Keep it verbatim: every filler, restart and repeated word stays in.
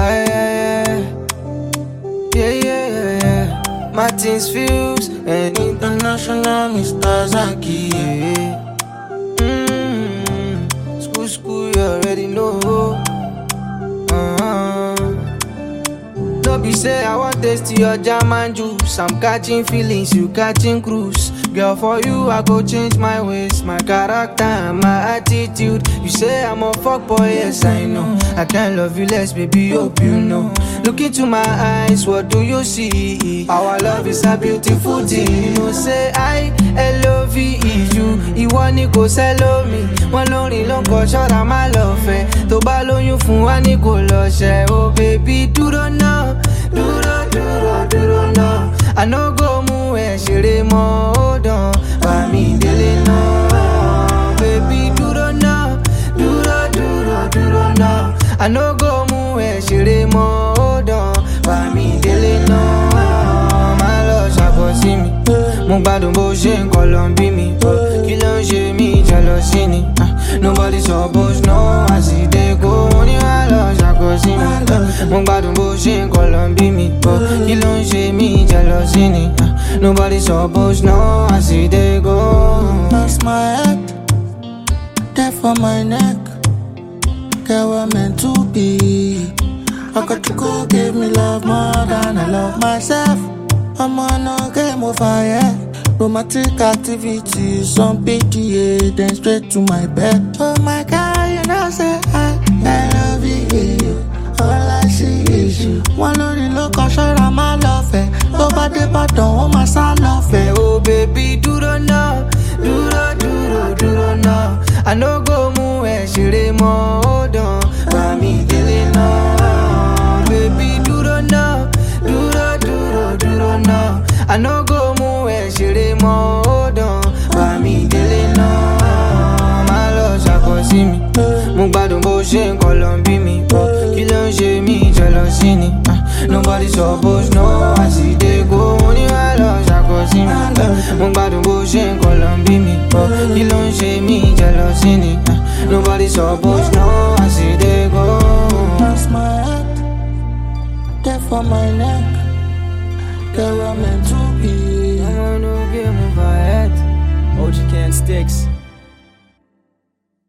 Aye, aye, aye. Yeah, yeah, yeah, yeah. Martins Fields and International Mister Zaki. Yeah. Mm, school, school, you already know. Uh-huh. No be say I want taste your jam and juice. I'm catching feelings, you catching cruise. Girl, for you I go change my ways, my character and my attitude. You say I'm a fuckboy, yes I know. I can't love you less, baby, hope you know. Look into my eyes, what do you see? Our love is a beautiful thing. You know say I, L O V E you. Ìwọ ni kò sẹ́lò mi. Wọ́n lórin ló ń kọ ṣọ́ra má lọ fẹ́. Tó bá lóyún fún wa ni kò lọ ṣẹ. Oh baby, dúró náà, dúró dúró dúró náà. I no go mú ẹ ṣeré mọ́, hold on, bá mi délé náà. Baby, dúró náà, dúró dúró dúró náà. I no go mú ẹ ṣeré mọ́, hold on, bá mi délé náà. Má lọ ṣàbọ̀ mi, mo gbádùn bó ṣe ń kọ́ lọ bí mi. Kí ló ń ṣe mí jealousy ni? Nobody suppose know as e dey go. Mo ní má lọ ṣàkóso mi, mo gbádùn bó ṣe ń kọ́ lọ bí mi. Kí ló ń ṣe mí jealousy ni? Nobody suppose know as e dey go. That's my head, there for my neck. Girl, we're meant to be. I got to go give me love more than I love myself. I'm on a game of fire. Romantic activity, some P D A, then straight to my bed. Oh my God, you know say I, I love you. All I see is you. One only look, I'm sure I'm a love it. Nobody but don't want my son love it. Oh baby, dúró náà, dúró dúró dúró náà. I no go mú ẹ ṣeré mọ́, hold on, bá mi délé náà. Baby, dúró náà, dúró dúró dúró náà. I no go mú ẹ ṣeré mọ́, hold on, bá mi délé náà. Má lọ ṣàkóso mi, mo gbádùn bó ṣe ń kọ́ lọ bí mi. Kí ló ń ṣe mí jealousy ni? Nobody suppose know as e dey go. Mo ní má lọ ṣàkóso mi, mo gbádùn bó ṣe ń kọ́ lọ bí mi. Kí ló ń ṣe mí jealousy ni? Nobody suppose know as e dey go. That's my head, there for my neck. Girl, we're meant to be. I'm on no game of a head. O G Can Sticks.